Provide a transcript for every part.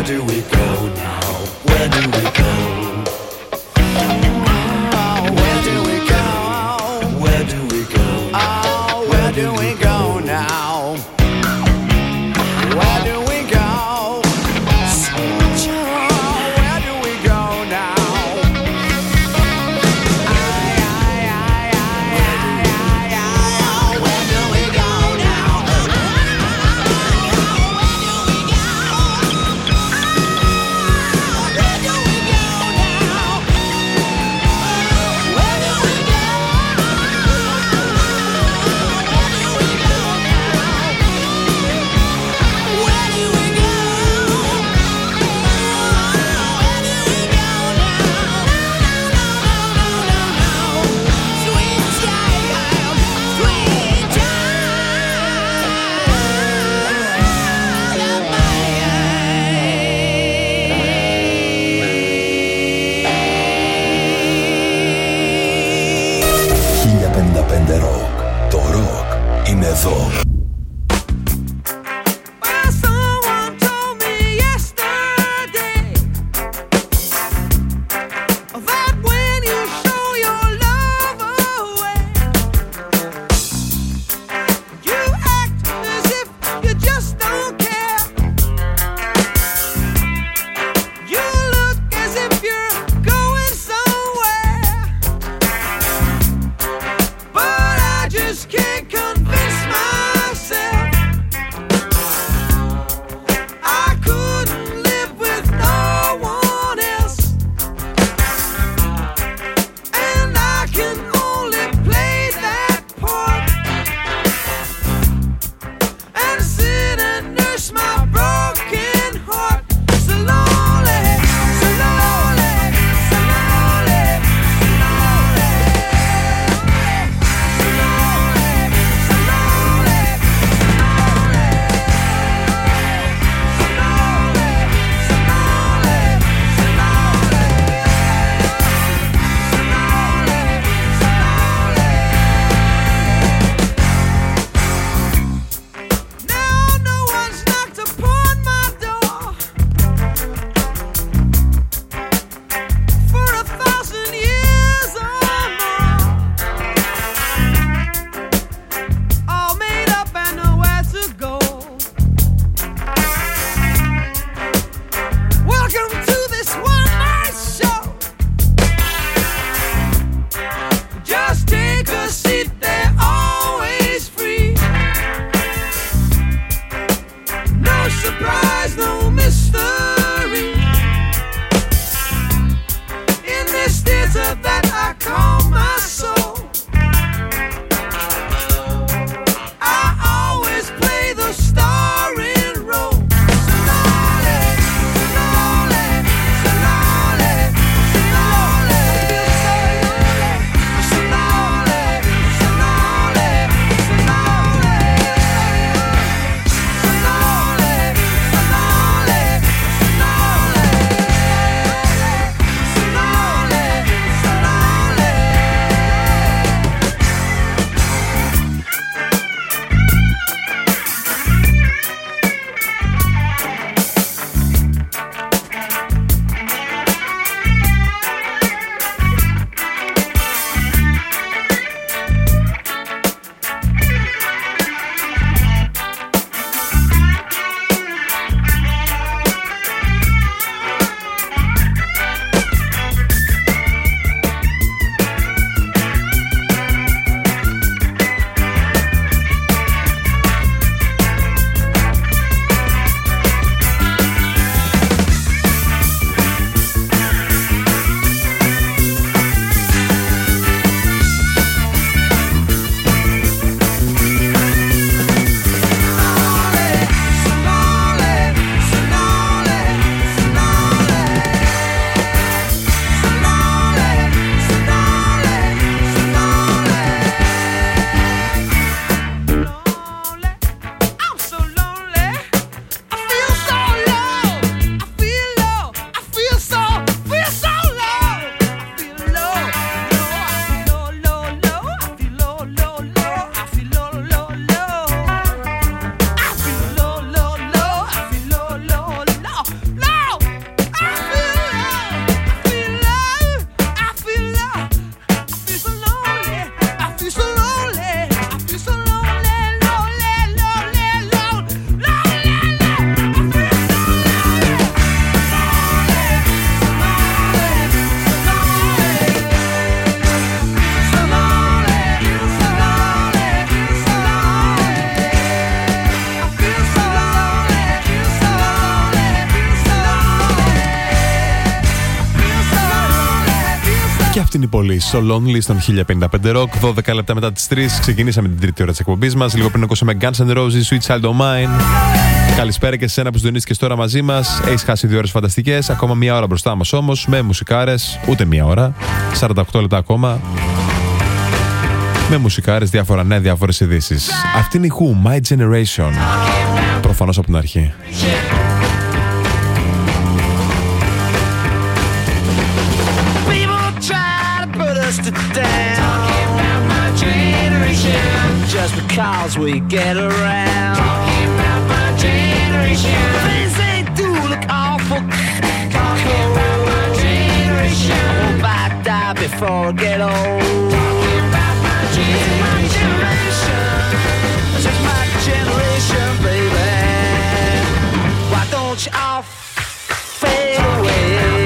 do we go now? Where do we go? Where do we go? Where do we go? Oh, where do we go now? Where do we go? Where do we go now? Where do we go? Και αυτή είναι η πόλη στο Lonely στον 1055 Rock. 12 λεπτά μετά τις 3 ξεκινήσαμε την τρίτη ώρα της εκπομπής μας. Λίγο πριν ακούσαμε Guns N' Roses, Sweet Child O' Mine. Καλησπέρα και σε σένα που συντονίστηκες τώρα μαζί μας. Έχεις χάσει 2 ώρες φανταστικές. Ακόμα μία ώρα μπροστά μας όμως με μουσικάρες. Ούτε μία ώρα. 48 λεπτά ακόμα. Με μουσικάρες, διάφορα νέα, διάφορες ειδήσεις. Αυτή είναι η Who, My Generation. Προφανώς από την αρχή. Just because we get around. Talking about my generation. Things they do look awful. Talking about my generation. Hope I die before I get old. Talking about my generation. This is my generation, baby. Why don't you all fade away?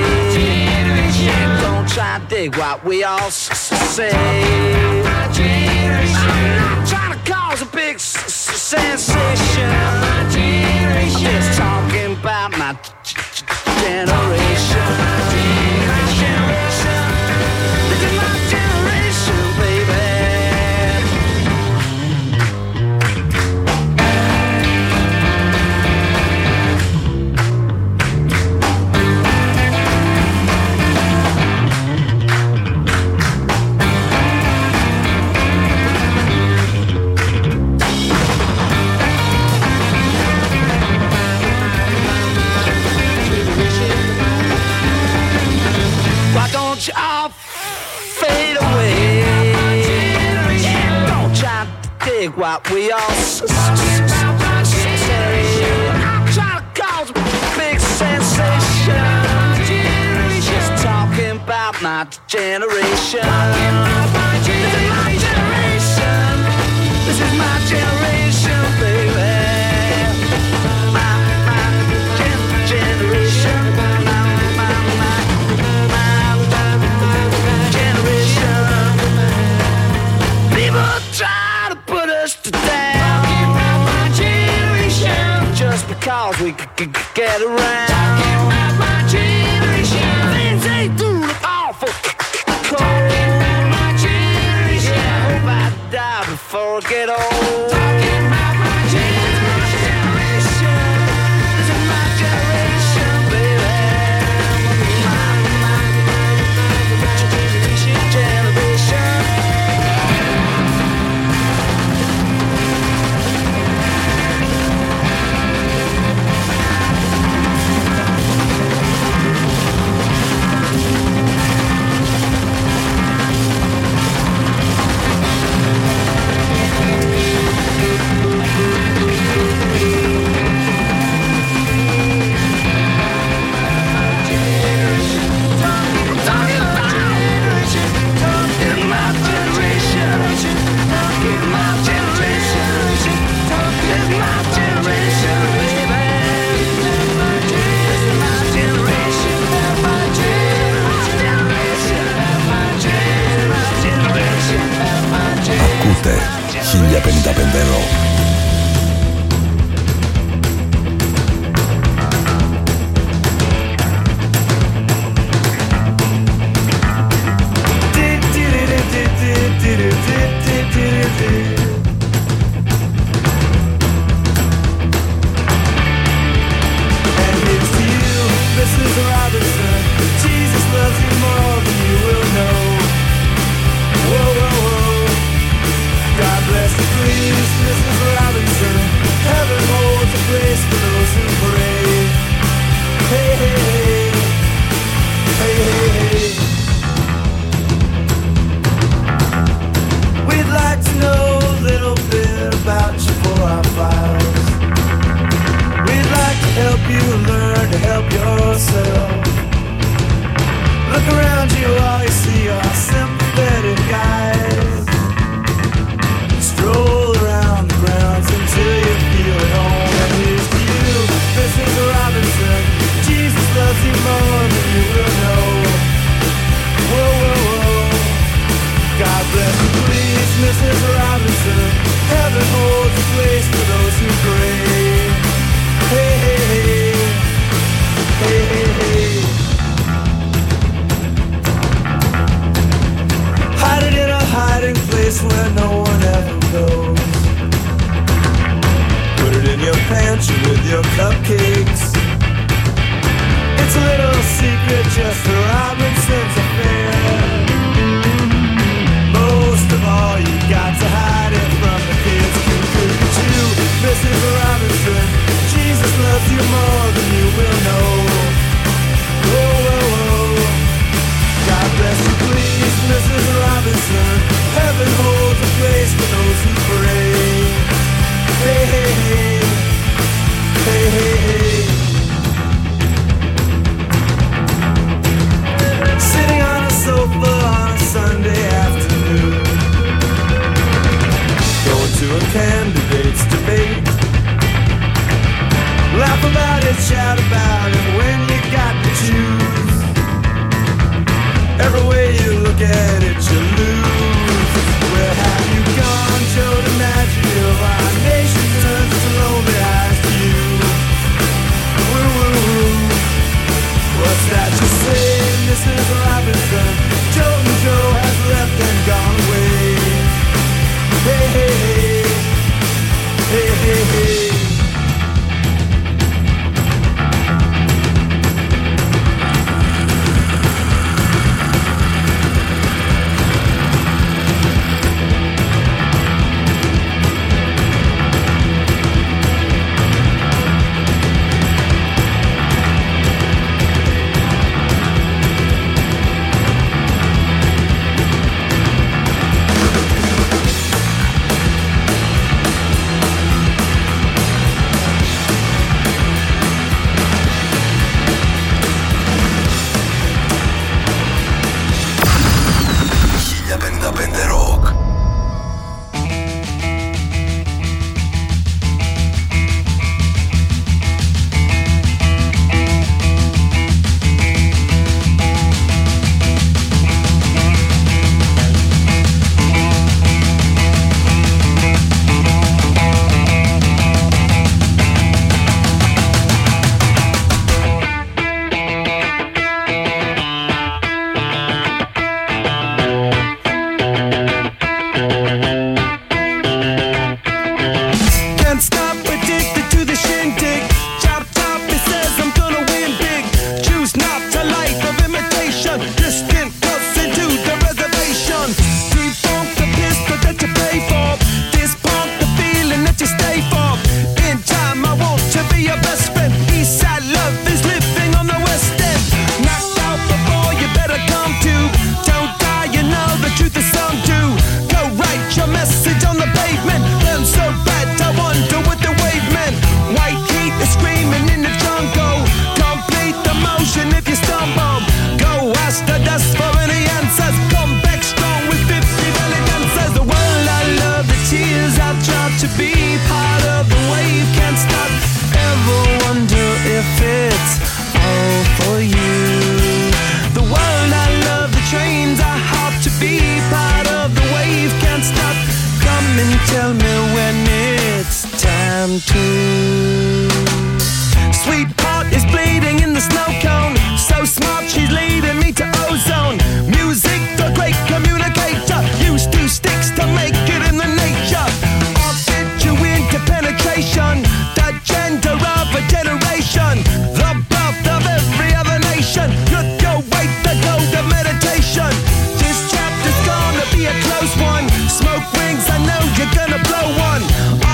Don't try to dig what we all say. I'm not trying to cause a big sensation. I'm just talking about my generation. My generation. This is my generation, baby. You all fade away. Yeah, don't try to dig what we all say. I'm trying to cause a big sensation. Just talking about my generation. This is my generation. This is my generation, baby. My generation. Try to put us to down. Talking about my generation. Just because we could get around. Talking about my generation. Things they do look awful cold. Talking about my generation. Yeah, I hope I die before I get old. Talking about my generation. This is my generation, baby. Ακούτε 1055 Rock. It's a little secret, just the Robinson's affair. Most of all, you got to hide it from the kids. You, Mrs. Robinson, Jesus loves you more than you will know. Oh, oh, oh. God bless you, please, Mrs. Robinson. Heaven holds a place for those who pray. Hey, hey, hey. Hey, hey, hey. Sitting on a sofa on a Sunday afternoon, going to a candidate's debate. Laugh about it, shout about it when you got to choose. Every way you look at it, you lose. Where have you gone, Joe DiMaggio? Our nation turns its lonely eyes to you. Woo-woo-woo. What's that you say, Mrs. Robinson? Joe and Joe has left and gone away. Hey, hey, hey. Hey, hey, hey.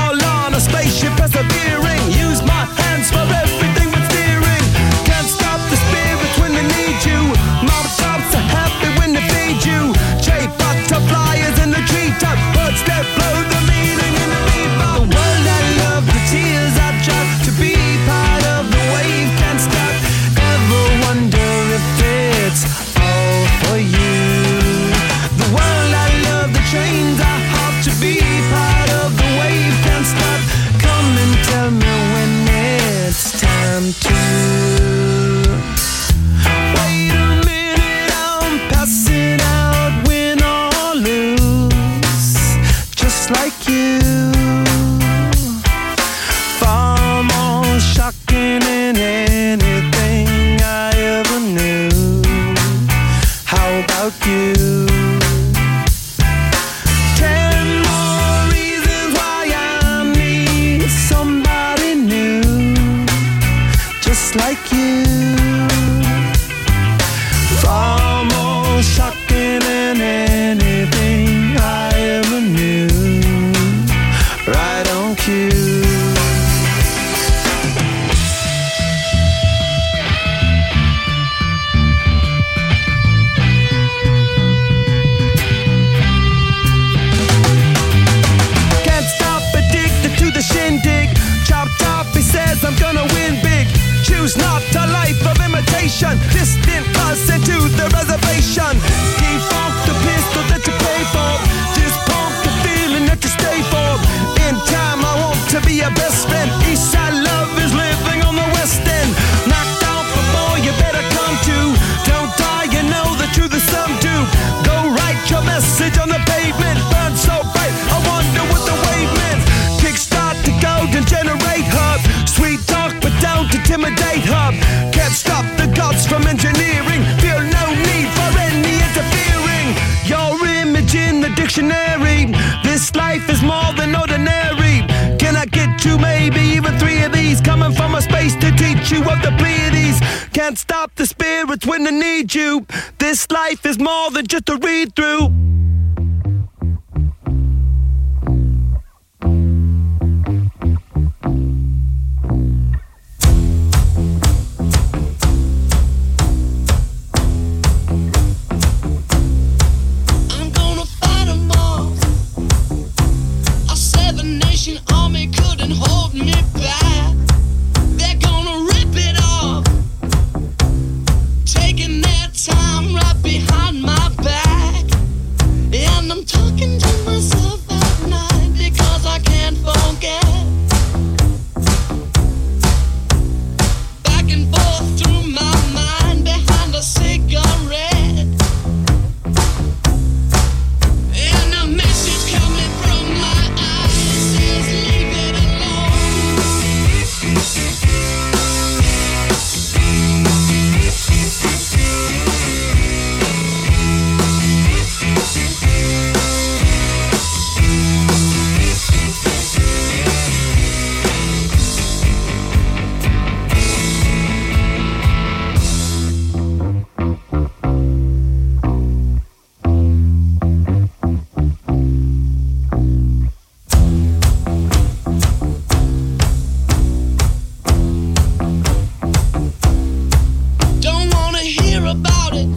Persevering, use my hands for everything but steering. Can't stop the life of imitation. Distant us into the reservation. Defunct the pistol that you pay for. Just pump the feeling that you stay for. In time I want to be your best friend. Eastside love is living on the West End. Knocked off before you better come to. Don't die, you know the truth is some do. Go write your message on the pavement. Burn so bright, I wonder what the wave meant. Kickstart the golden generate hub. Sweet talk but don't intimidate hub. Can't stop the gods from engineering. Feel no need for any interfering. Your image in the dictionary. This life is more than ordinary. Can I get you maybe even 3 of these? Coming from a space to teach you of the Pleiades. Can't stop the spirits when they need you. This life is more than just a read through. Army couldn't hold me back. They're gonna rip it off, taking their time right behind my back. And I'm talking to myself at night because I can't forget. Back and forth through my mind behind a cigarette. And a message coming from my eyes says leave it alone. Don't wanna hear about it.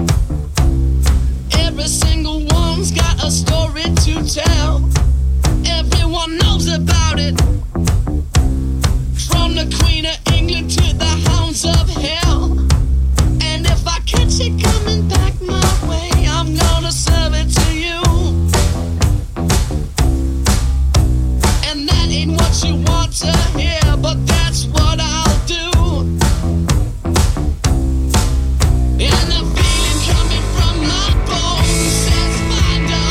Every single one's got a story to tell. Everyone knows about it. From the Queen of England to the hounds of hell. And if I catch it coming back my way, I'm gonna serve it to you. And that ain't what you want to hear, but that's what I'll do. And the feeling coming from my bones says find a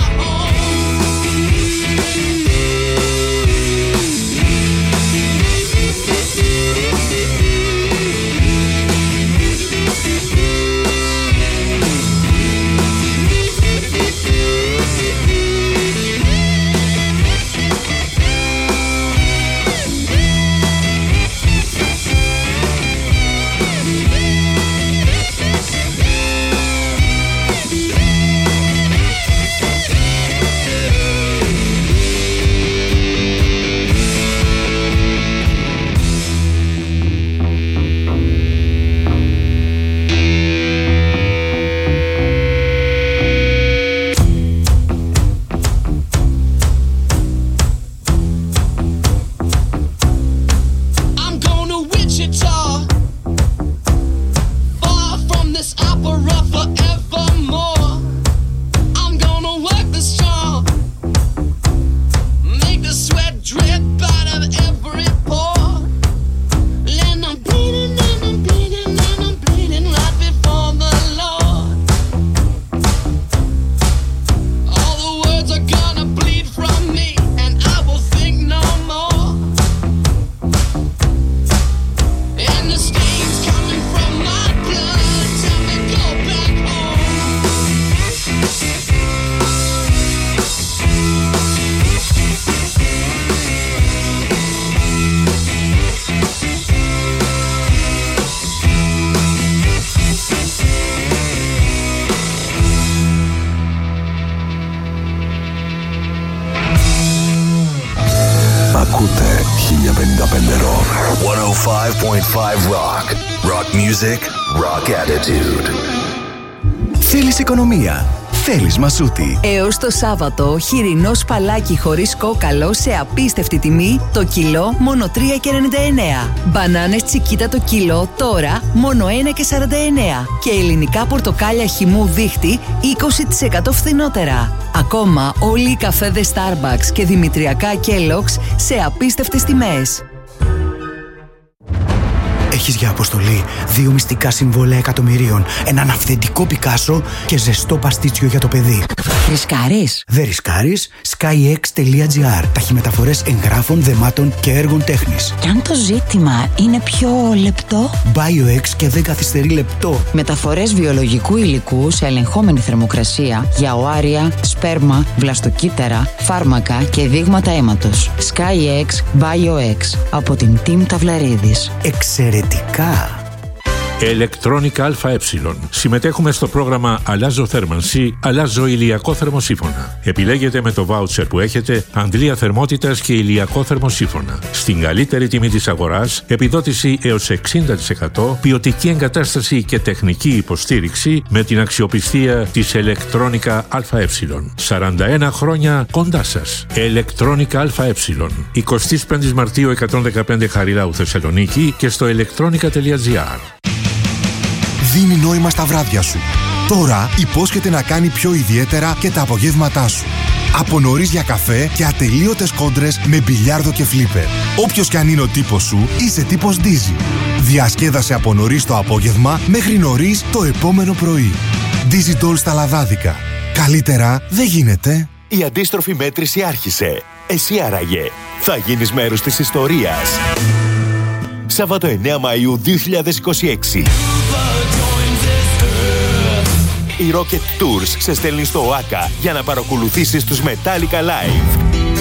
I'm going to Wichita, far from this opera forevermore. I'm gonna work the strong, make the sweat drip out of every pore. And I'm bleeding and I'm bleeding and I'm bleeding right before the Lord. All the words are gonna bleed from me, and I will think no more. And the stains coming from my blood tell me go back home. Ακούτε 1055 Rock. 105.5 Rock. Rock music, rock attitude. Θέλεις οικονομία? θέλεις μασούτη. Έως το Σάββατο, χοιρινό σπαλάκι χωρίς κόκαλο σε απίστευτη τιμή, το κιλό μόνο 3,99. Μπανάνες τσικίτα το κιλό τώρα μόνο 1,49. Και ελληνικά πορτοκάλια χυμού δίχτυ 20% φθηνότερα. Ακόμα όλοι οι καφέδες Starbucks και δημητριακά Kellogg's σε απίστευτες τιμές. Έχεις για αποστολή 2 μυστικά συμβόλαια εκατομμυρίων, έναν αυθεντικό Πικάσο και ζεστό παστίτσιο για το παιδί. Ρισκάρεις? Δεν ρισκάρεις? skyx.gr. Ταχυμεταφορές εγγράφων, δεμάτων και έργων τέχνης. Κι αν το ζήτημα είναι πιο λεπτό? BioX και δεν καθυστερεί λεπτό. Μεταφορές βιολογικού υλικού σε ελεγχόμενη θερμοκρασία για οάρια, σπέρμα, βλαστοκύτταρα, φάρμακα και δείγματα αίματος. SkyX BioX από την Team Ταυλαρίδης. Εξαιρετικά! Ηλεκτρόνικα ΑΕ. Συμμετέχουμε στο πρόγραμμα Αλλάζω θέρμανση, αλλάζω ηλιακό θερμοσύφωνα. Επιλέγετε με το βάουτσερ που έχετε αντλία θερμότητας και ηλιακό θερμοσύφωνα. Στην καλύτερη τιμή της αγοράς, επιδότηση έως 60%, ποιοτική εγκατάσταση και τεχνική υποστήριξη με την αξιοπιστία της Ηλεκτρόνικα ΑΕ. 41 χρόνια κοντά σας. Ηλεκτρόνικα ΑΕ. 25 Μαρτίου 115 Χαριλάου Θεσσαλονίκη και στο electronica.gr. Δίνει νόημα στα βράδια σου. Τώρα υπόσχεται να κάνει πιο ιδιαίτερα και τα απογεύματά σου. Από νωρίς για καφέ και ατελείωτες κόντρες με μπιλιάρδο και φλίπερ. Όποιος κι αν είναι ο τύπος σου, είσαι τύπος Dizzy. Διασκέδασε από νωρίς το απόγευμα μέχρι νωρίς το επόμενο πρωί. Dizzy Doll στα λαδάδικα. Καλύτερα δεν γίνεται. Η αντίστροφη μέτρηση άρχισε. Εσύ άραγε θα γίνεις μέρος της ιστορίας. Σάββατο 9 Μαΐου 2026. Η Rocket Tours σε στέλνει στο ΟΑΚΑ για να παρακολουθήσεις τους Metallica Live.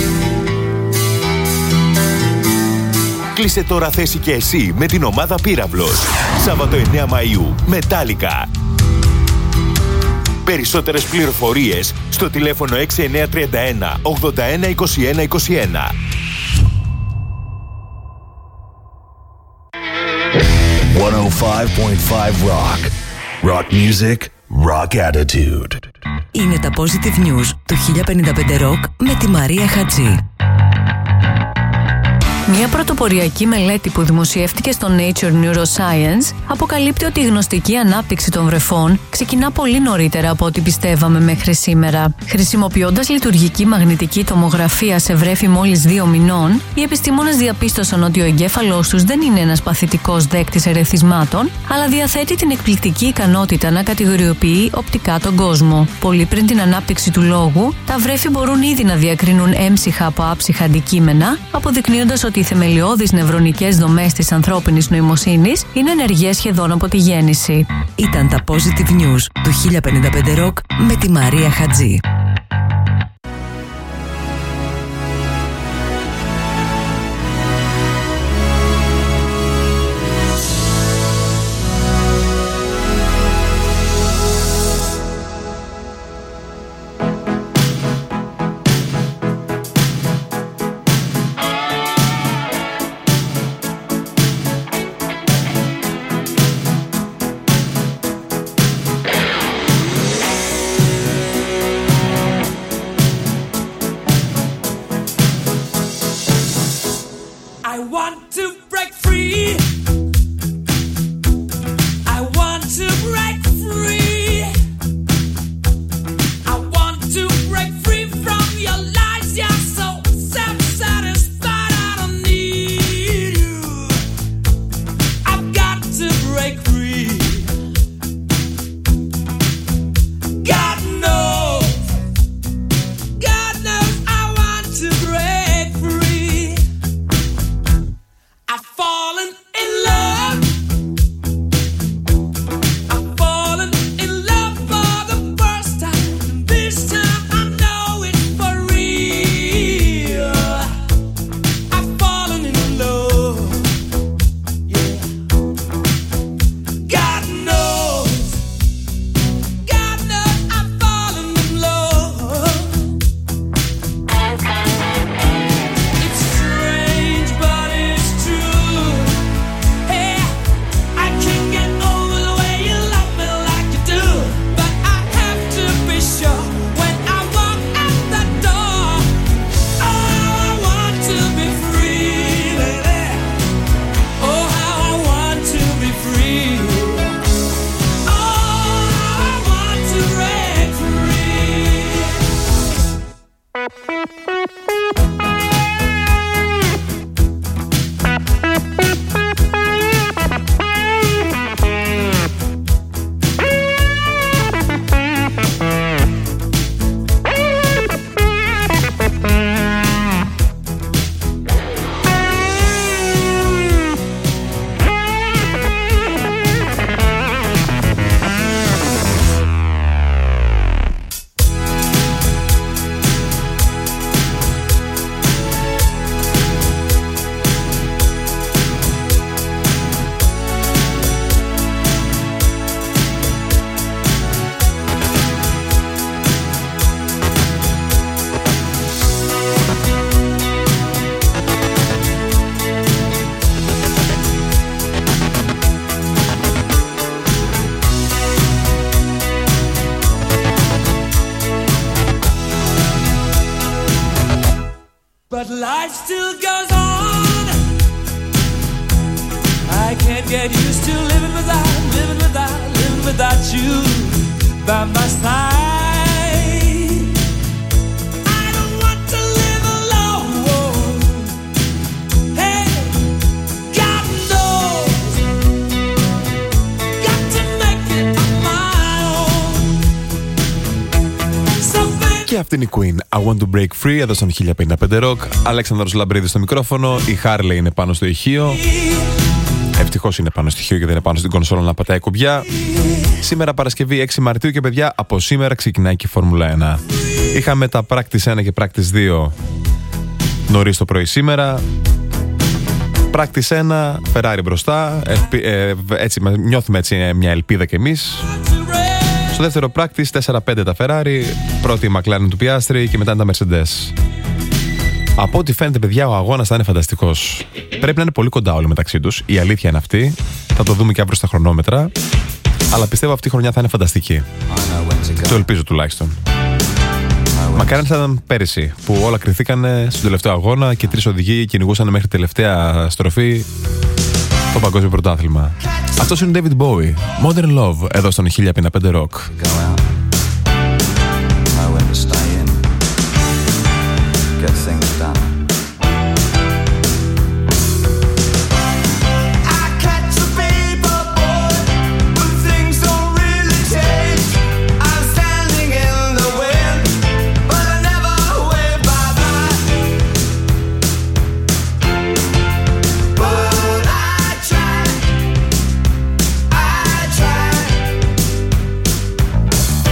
Κλείσε τώρα θέση και εσύ με την ομάδα Πύραυλος. Σάββατο 9 Μαΐου, Metallica. Περισσότερες πληροφορίες στο τηλέφωνο 6931 81 21 21. Rock. Rock music, rock attitude. Είναι τα Positive News του 1055 Rock με τη Μαρία Χατζή. Μια πρωτοποριακή μελέτη που δημοσιεύτηκε στο Nature Neuroscience αποκαλύπτει ότι η γνωστική ανάπτυξη των βρεφών ξεκινά πολύ νωρίτερα από ό,τι πιστεύαμε μέχρι σήμερα. Χρησιμοποιώντας λειτουργική μαγνητική τομογραφία σε βρέφη μόλις 2 μηνών, οι επιστήμονες διαπίστωσαν ότι ο εγκέφαλός τους δεν είναι ένας παθητικός δέκτης ερεθισμάτων, αλλά διαθέτει την εκπληκτική ικανότητα να κατηγοριοποιεί οπτικά τον κόσμο. Πολύ πριν την ανάπτυξη του λόγου, τα βρέφη μπορούν ήδη να διακρίνουν έμψυχα από άψυχα αντικείμενα, αποδεικνύοντας ότι οι θεμελιώδεις νευρονικές δομές της ανθρώπινης νοημοσύνης είναι ενεργές σχεδόν από τη γέννηση. Ήταν τα Positive News του 1055 Rock με τη Μαρία Χατζή. but life still goes on. I can't get used to living without you by my side. I don't want to live alone. Hey, God knows, got to make it on my own. Και αυτή είναι η Queen. I want to break free εδώ στον 1055 Rock. Αλέξανδρος Λαμπρίδης στο μικρόφωνο. Η Harley είναι πάνω στο ηχείο. Ευτυχώς είναι πάνω στο ηχείο και δεν είναι πάνω στην κονσόλα να πατάει κουμπιά. Σήμερα Παρασκευή 6 Μαρτίου και παιδιά, από σήμερα ξεκινάει και η Φόρμουλα 1. Είχαμε τα Practice 1 και Practice 2 νωρίς το πρωί σήμερα. Practice 1, Ferrari μπροστά. Έτσι, νιώθουμε έτσι μια ελπίδα κι εμείς. Στο δεύτερο Practice 4-5 τα Ferrari, πρώτη η McLaren του Piastri και μετά τα Mercedes. Από ό,τι φαίνεται, παιδιά, ο αγώνας θα είναι φανταστικός. Πρέπει να είναι πολύ κοντά όλοι μεταξύ τους. Η αλήθεια είναι αυτή. Θα το δούμε και αύριο στα χρονόμετρα. Αλλά πιστεύω αυτή η χρονιά θα είναι φανταστική. Το ελπίζω τουλάχιστον. Μακάρι θα ήταν πέρυσι που όλα κρυθήκανε στον τελευταίο αγώνα και 3 οδηγοί κυνηγούσαν μέχρι τελευταία στροφή το παγκόσμιο πρωτάθλημα. Αυτός είναι ο David Bowie. Modern Love, εδώ στον 1055 Rock. Get things done. I catch a paper boy, but things don't really change. I'm standing in the wind, but I never wave bye-bye. But I try.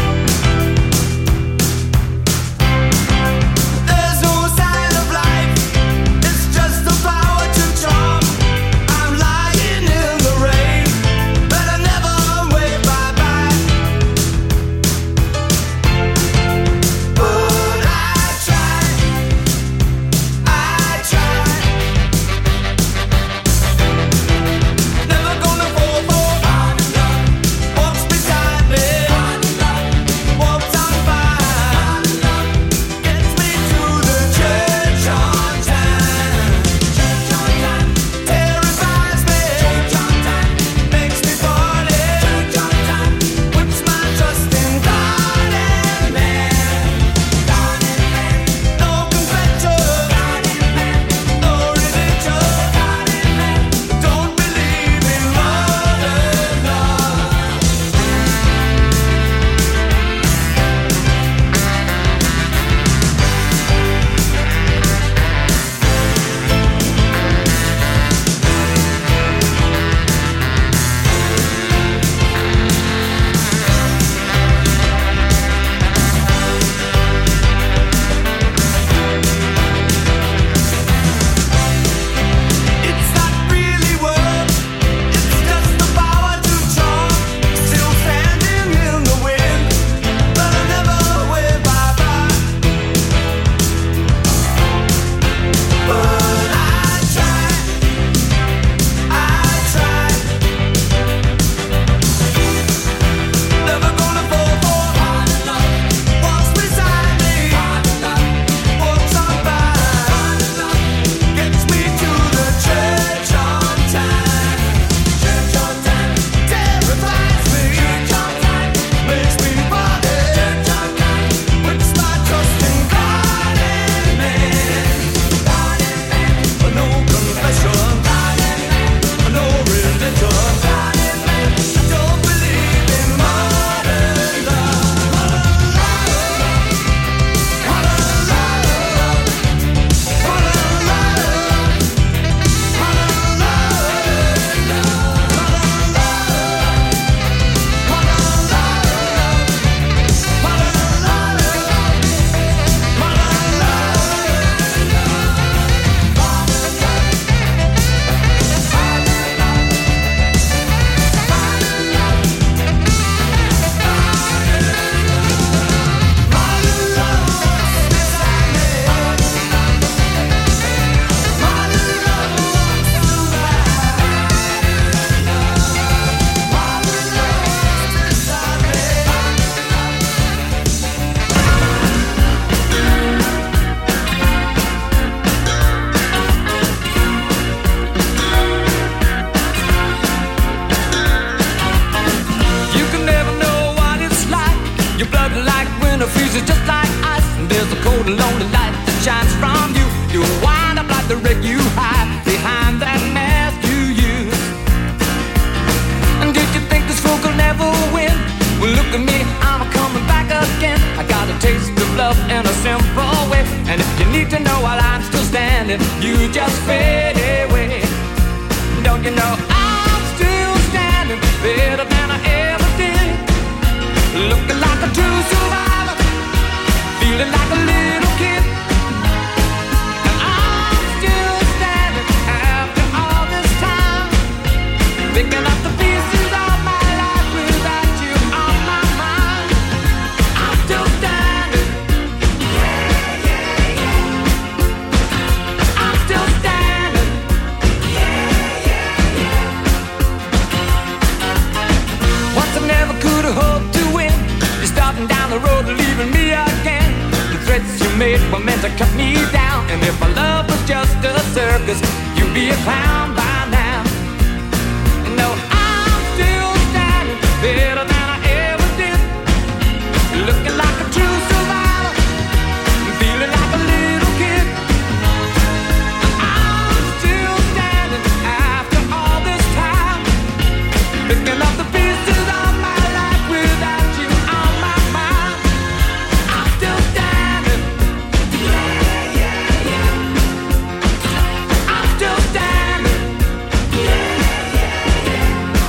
Your blood like winter freezes just like ice. And there's a cold and lonely light that shines from you. You wind up like the wreck you hide behind that mask you use. And did you think this fool could never win? Well, look at me, I'm coming back again. I got a taste of love in a simple way. And if you need to know while I'm still standing, you just fade away. Don't you know I'm still standing better than I ever did? Looking like a true survivor, feeling like a little kid. And I'm still standing after all this time, picking up the pieces of my life without you on my mind. I'm still standing. Yeah, yeah, yeah. I'm still standing. Yeah, yeah, yeah. Once I never could have hoped to win. You're starting down the road and leaving me again. The threats you made were meant to cut me down. And if my love was just a circus, you'd be a clown by now. You know I'm still standing better than I ever did. Looking like a true survivor, feeling like a little kid. I'm still standing after all this time, picking up the pieces of my life without you on my mind. I'm still standing. Yeah, yeah, yeah. I'm still standing. Yeah, yeah, yeah.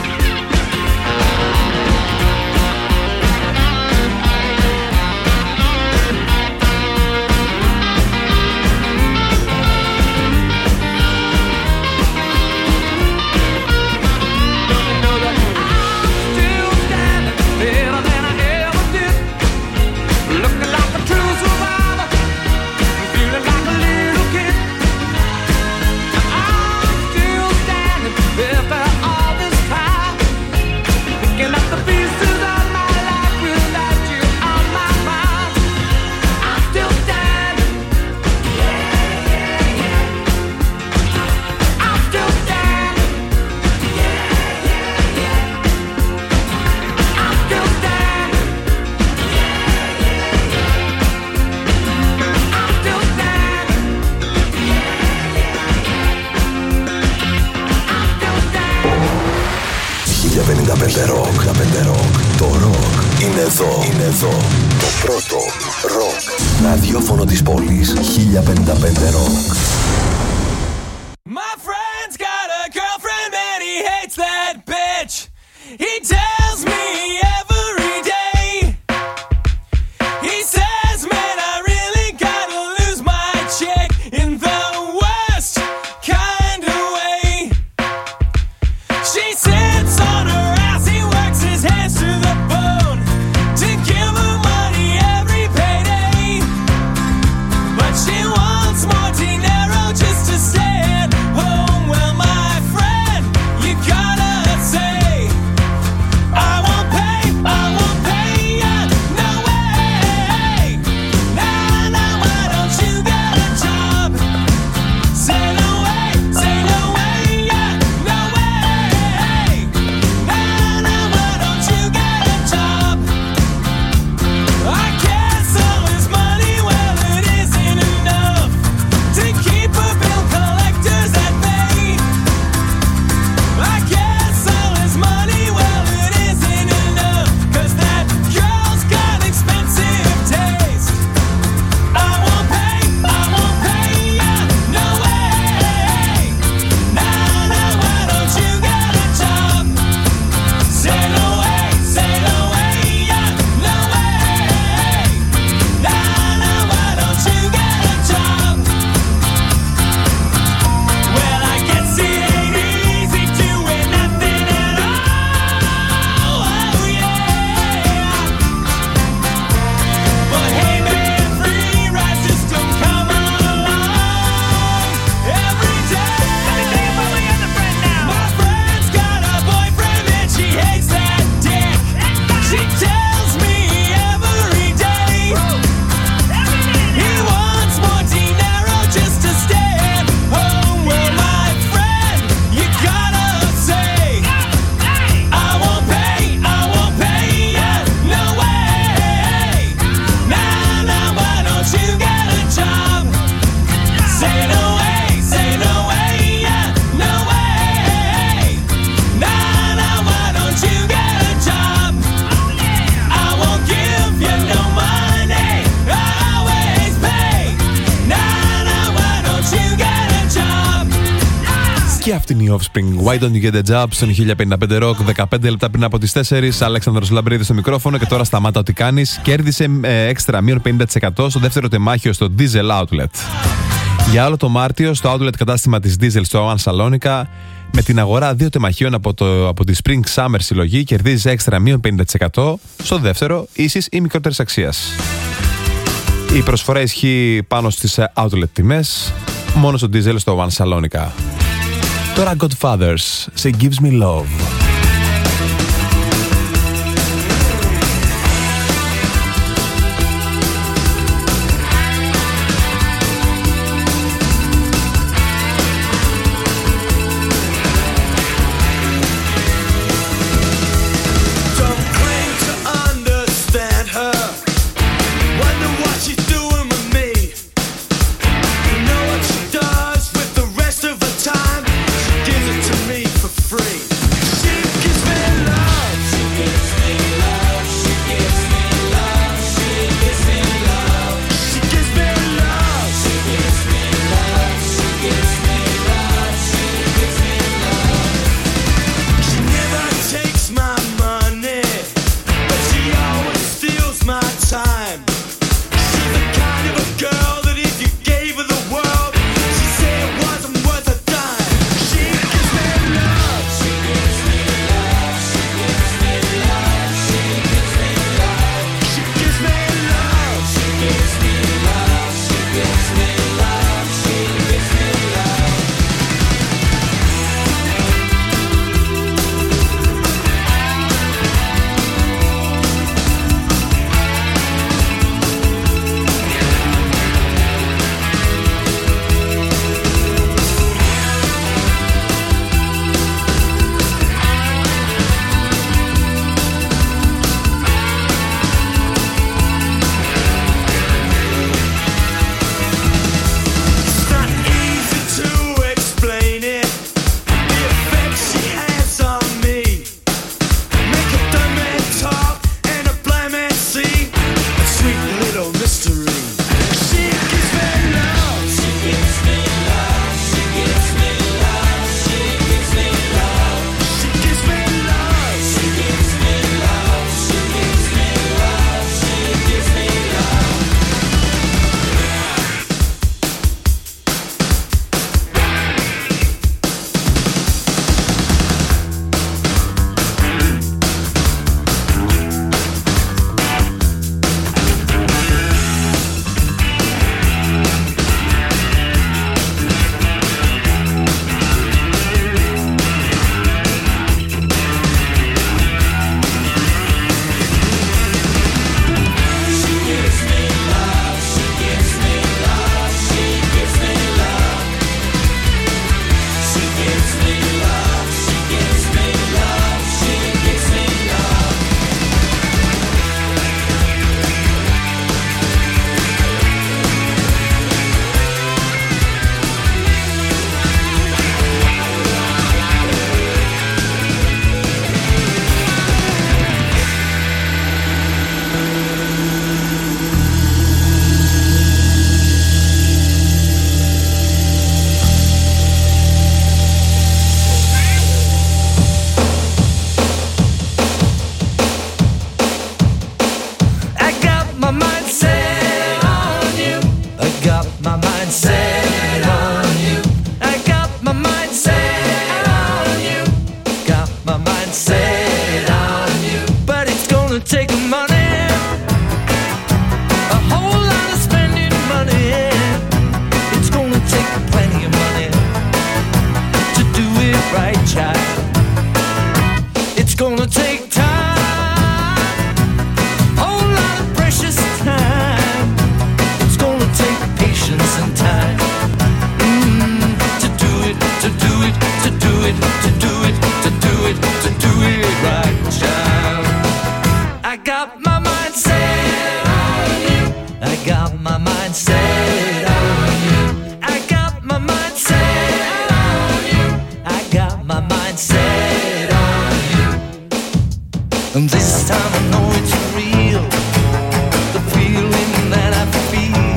Είναι εδώ. Το πρώτο ροκ ραδιόφωνο της πόλης. 1055 ροκ. My friend's got a girlfriend and he hates that bitch. He tells me every day. He says, man, I really gotta lose my chick in the worst kind of way. She sits on her ass, he works his hands to the bone to give her money every payday. But she wants more dinero just to stay at home. Well, my friend, you gotta say Αυτή είναι η Offspring. Why don't you get a job στον 1055 Rock, 15 λεπτά πριν από τις 4. Αλέξανδρος Λαμπρίδης στο μικρόφωνο και τώρα σταμάτα ό,τι κάνεις. Κέρδισε έξτρα μείον 50% στο δεύτερο τεμάχιο στο Diesel Outlet. Για όλο το Μάρτιο στο Outlet κατάστημα της Diesel στο One Salonica, με την αγορά 2 τεμαχίων από τη Spring Summer συλλογή, κερδίζεις έξτρα μείον 50% στο δεύτερο, ίσης ή μικρότερης αξίας. Η προσφορά ισχύει πάνω στις Outlet τιμές, μόνο στο Diesel στο One Salonica. Τώρα Godfathers, She Gives Me Love.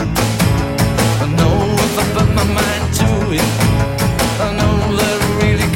Really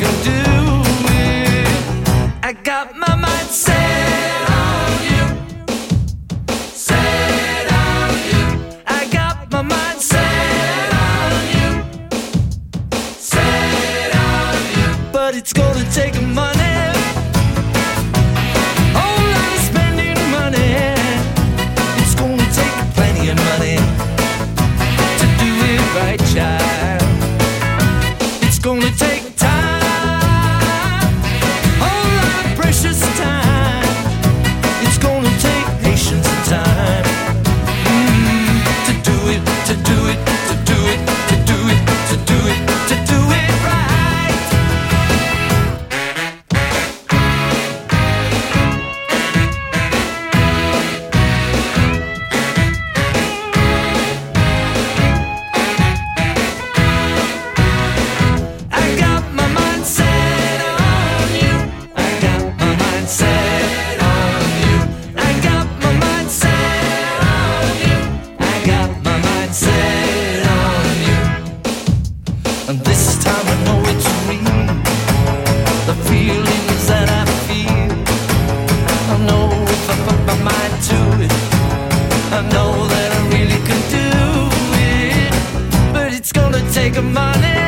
of money,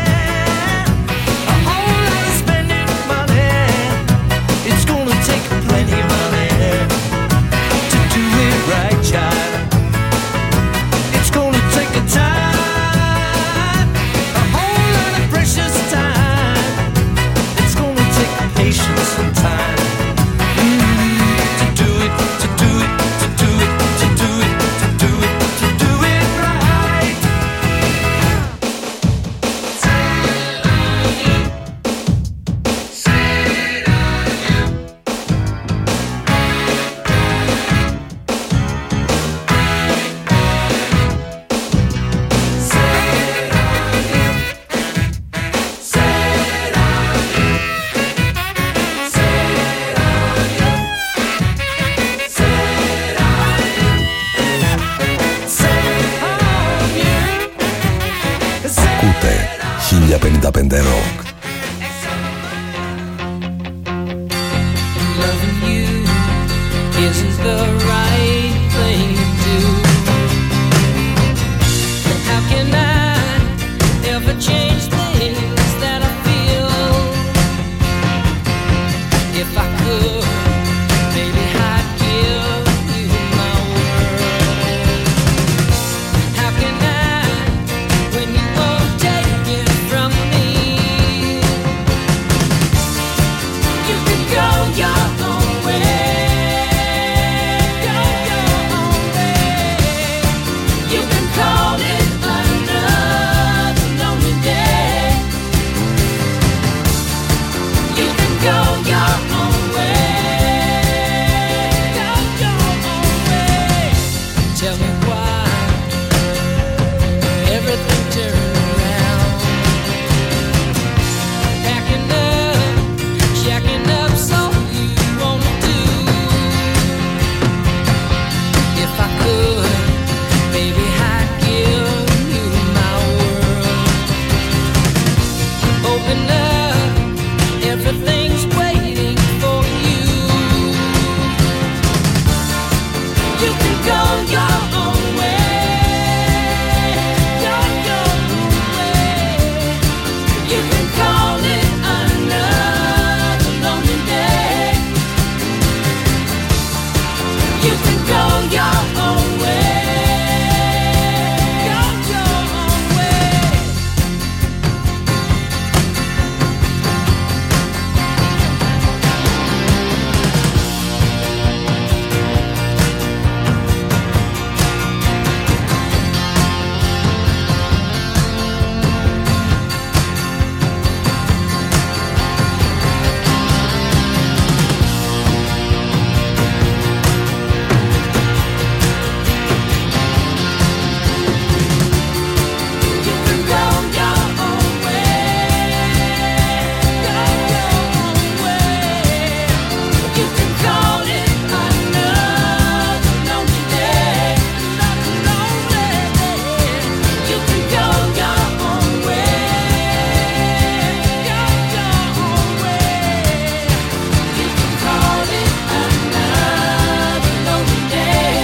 a whole lot of spending money. It's gonna take plenty of money to do it right, child. It's gonna take a time, a whole lot of precious time. It's gonna take patience and time. Ακούτε 1055 Rock. Loving you isn't the right thing to do. How can I ever change things that I feel? If I could, maybe I'd give you my world. How can I, when you won't take it from me? You can go your own way. Go your own way. You can call it another lonely day. You can go your own way. Go your own way. Tell me why everything turned around. Packing up, checking up, so you wanna do. If I could, baby, I'd give you my world. Open up, everything's waiting for you. You can go your own way. Go your own way. You can call it another lonely day. You can go your own way. Go your own way. You can go your own way. Go your own way. You can call it another lonely day. Another lonely day. You can go your own way. Go your own way. You can call it another lonely day.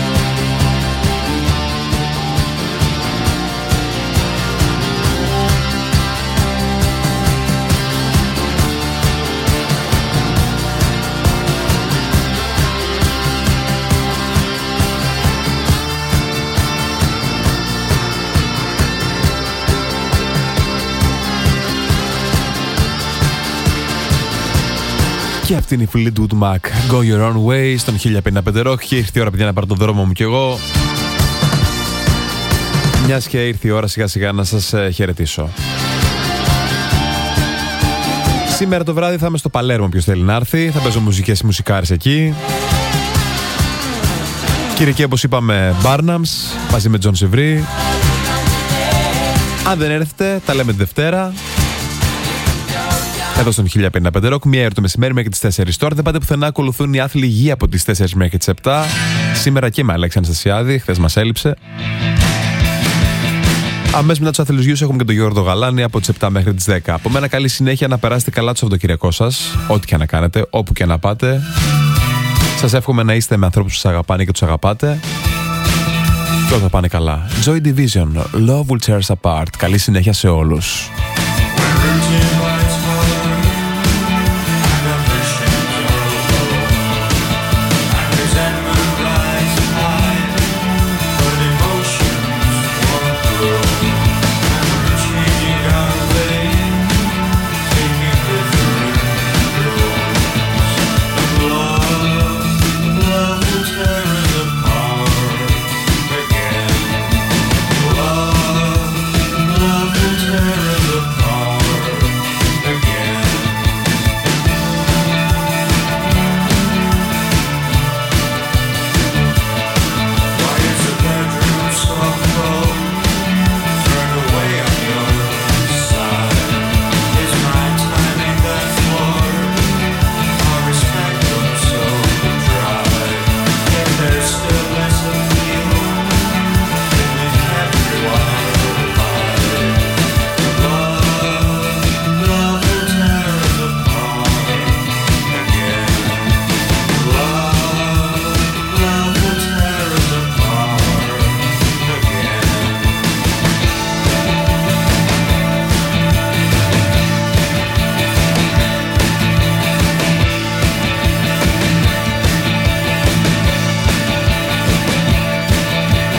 Και αυτή είναι η Fleetwood Mac. Go your own way στον 1055 Rock. Και ήρθε η ώρα, παιδιά, να πάρω τον δρόμο μου κι εγώ. Μιας και ήρθε η ώρα σιγά σιγά να σας χαιρετήσω. Σήμερα το βράδυ θα είμαι στο Παλέρμο, ποιος θέλει να έρθει. Θα παίζω μουσικές μουσικάρες εκεί. Κυριακή, όπως είπαμε, Barnums μαζί με John Sevry. Αν δεν έρθετε, τα λέμε τη Δευτέρα. Εδώ στον 1055 Rock, 1 ώρα το μεσημέρι μέχρι τις 4. Τώρα δεν πάτε πουθενά, ακολουθούν οι άθλοι γη από τις 4 μέχρι τις 7. Σήμερα και με Αλέξη Αναστασιάδη, χθες μας έλειψε. Αμέσως μετά τους άθλους γιους έχουμε και τον Γιώργο Γαλάνη από τις 7 μέχρι τις 10. Από μένα καλή συνέχεια, να περάσετε καλά το Σαββατοκυριακό σας, ό,τι και να κάνετε, όπου και να πάτε. Σας εύχομαι να είστε με ανθρώπους που σας αγαπάνε και τους αγαπάτε. γενικώς θα πάνε καλά. Joy Division, Love Will Tear Us Apart. Καλή συνέχεια σε όλους. Into my